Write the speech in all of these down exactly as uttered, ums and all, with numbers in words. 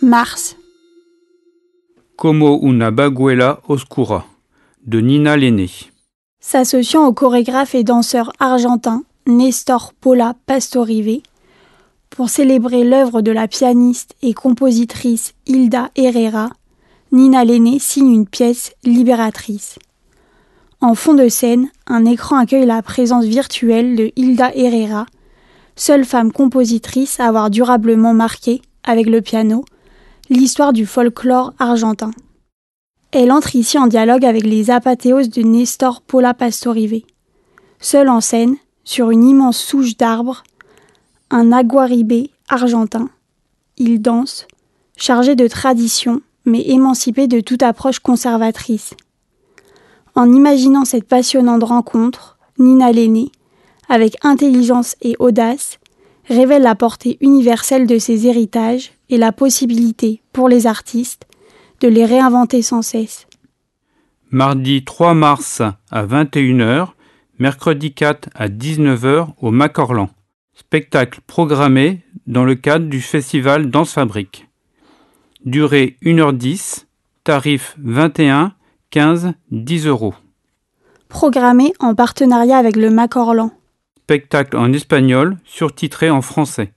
Mars. Como una baguela oscura de Nina Lenné. S'associant au chorégraphe et danseur argentin Néstor Paula Pastorive, pour célébrer l'œuvre de la pianiste et compositrice Hilda Herrera, Nina Lenné signe une pièce libératrice. En fond de scène, un écran accueille la présence virtuelle de Hilda Herrera, seule femme compositrice à avoir durablement marqué, avec le piano, l'histoire du folklore argentin. Elle entre ici en dialogue avec les apathéos de Néstor Paula Pastorive. Seul en scène, sur une immense souche d'arbres, un aguaribe argentin. Il danse, chargé de tradition, mais émancipé de toute approche conservatrice. En imaginant cette passionnante rencontre, Nina Lenné, avec intelligence et audace, révèle la portée universelle de ses héritages et la possibilité, pour les artistes, de les réinventer sans cesse. Mardi trois mars à vingt et une heures, mercredi quatre à dix-neuf heures au Macorlan. Spectacle programmé dans le cadre du festival Danse Fabrique. Durée une heure dix, tarif vingt et un, quinze, dix euros. Programmé en partenariat avec le Macorlan. Spectacle en espagnol, surtitré en français.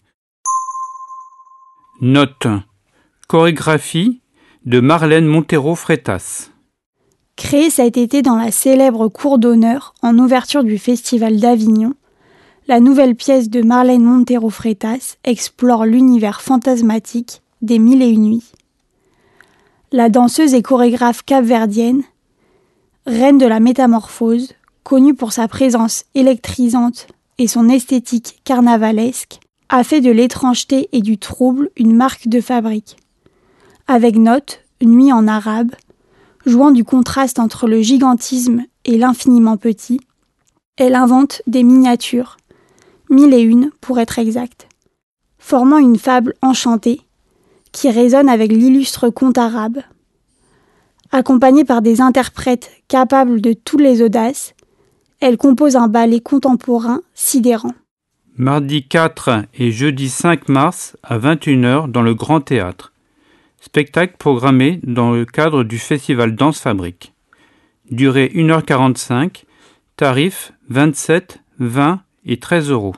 Note. Chorégraphie de Marlène Montero Freitas. Créée cet été dans la célèbre cour d'honneur en ouverture du Festival d'Avignon, la nouvelle pièce de Marlène Montero Freitas explore l'univers fantasmatique des Mille et une nuits. La danseuse et chorégraphe capverdienne, reine de la métamorphose, connue pour sa présence électrisante et son esthétique carnavalesque, a fait de l'étrangeté et du trouble une marque de fabrique. Avec Note, Nuit en arabe, jouant du contraste entre le gigantisme et l'infiniment petit, elle invente des miniatures, mille et une pour être exact, formant une fable enchantée qui résonne avec l'illustre conte arabe. Accompagnée par des interprètes capables de toutes les audaces, elle compose un ballet contemporain sidérant. Mardi quatre et jeudi cinq mars à vingt et une heures dans le Grand Théâtre. Spectacle programmé dans le cadre du festival Danse Fabrique. Durée une heure quarante-cinq, tarif vingt-sept, vingt et treize euros.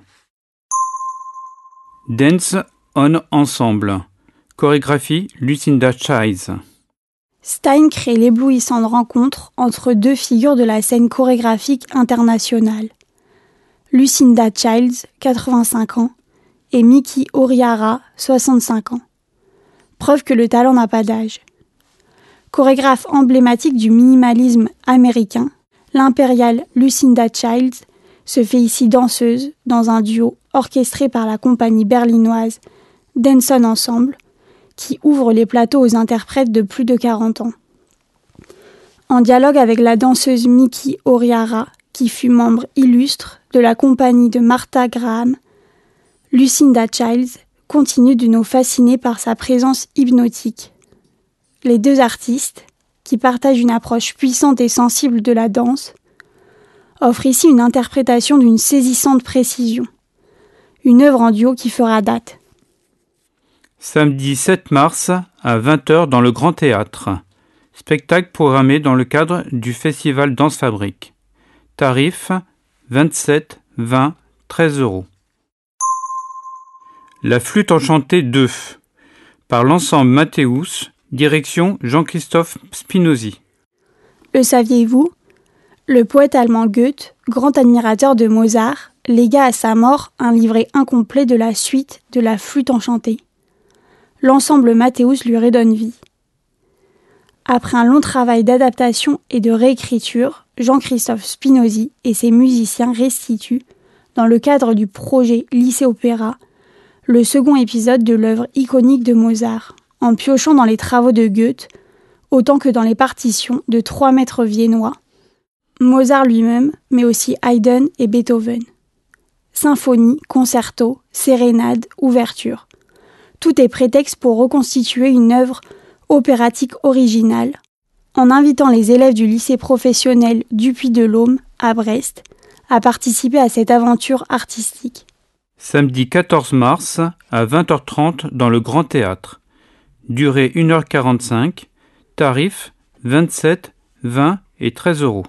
Dance on Ensemble. Chorégraphie Lucinda Childs. Stein crée l'éblouissante rencontre entre deux figures de la scène chorégraphique internationale. Lucinda Childs, quatre-vingt-cinq ans, et Miki Oriara, soixante-cinq ans. Preuve que le talent n'a pas d'âge. Chorégraphe emblématique du minimalisme américain, l'impériale Lucinda Childs se fait ici danseuse dans un duo orchestré par la compagnie berlinoise Dance on Ensemble, qui ouvre les plateaux aux interprètes de plus de quarante ans. En dialogue avec la danseuse Miki Oriara, qui fut membre illustre de la compagnie de Martha Graham, Lucinda Childs continue de nous fasciner par sa présence hypnotique. Les deux artistes, qui partagent une approche puissante et sensible de la danse, offrent ici une interprétation d'une saisissante précision. Une œuvre en duo qui fera date. Samedi sept mars à vingt heures dans le Grand Théâtre. Spectacle programmé dans le cadre du festival Danse Fabrique. Tarif vingt-sept, vingt, treize euros. La flûte enchantée deux par l'ensemble Mathéus, direction Jean-Christophe Spinozzi. Le saviez-vous ? Le poète allemand Goethe, grand admirateur de Mozart, légua à sa mort un livret incomplet de la suite de la flûte enchantée. L'ensemble Mathéus lui redonne vie. Après un long travail d'adaptation et de réécriture, Jean-Christophe Spinozzi et ses musiciens restituent, dans le cadre du projet Lycée Opéra, le second épisode de l'œuvre iconique de Mozart, en piochant dans les travaux de Goethe, autant que dans les partitions de trois maîtres viennois, Mozart lui-même, mais aussi Haydn et Beethoven. Symphonie, concerto, sérénade, ouverture. Tout est prétexte pour reconstituer une œuvre opératique originale, en invitant les élèves du lycée professionnel du Puy-de-Dôme, à Brest, à participer à cette aventure artistique. Samedi quatorze mars à vingt heures trente dans le Grand Théâtre. Durée une heure quarante-cinq. Tarif vingt-sept, vingt et treize euros.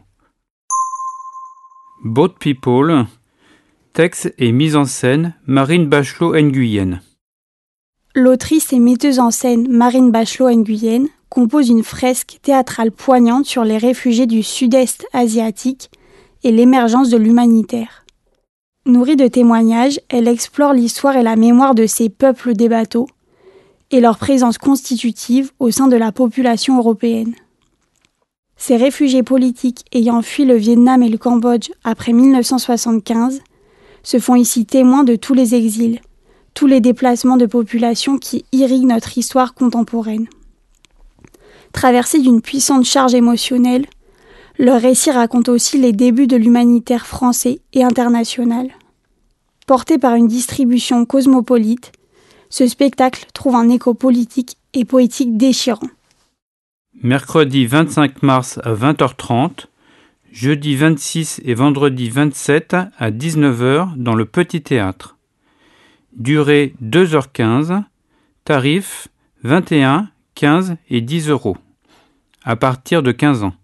Boat People. Texte et mise en scène Marine Bachelot Nguyen. L'autrice et metteuse en scène Marine Bachelot Nguyen compose une fresque théâtrale poignante sur les réfugiés du sud-est asiatique et l'émergence de l'humanitaire. Nourrie de témoignages, elle explore l'histoire et la mémoire de ces peuples des bateaux et leur présence constitutive au sein de la population européenne. Ces réfugiés politiques ayant fui le Vietnam et le Cambodge après mille neuf cent soixante-quinze se font ici témoins de tous les exils, tous les déplacements de population qui irriguent notre histoire contemporaine. Traversés d'une puissante charge émotionnelle, leur récit raconte aussi les débuts de l'humanitaire français et international. Porté par une distribution cosmopolite, ce spectacle trouve un écho politique et poétique déchirant. Mercredi vingt-cinq mars à vingt heures trente, jeudi vingt-six et vendredi vingt-sept à dix-neuf heures dans le Petit Théâtre. Durée deux heures quinze, tarif vingt et un, quinze et dix euros, à partir de quinze ans.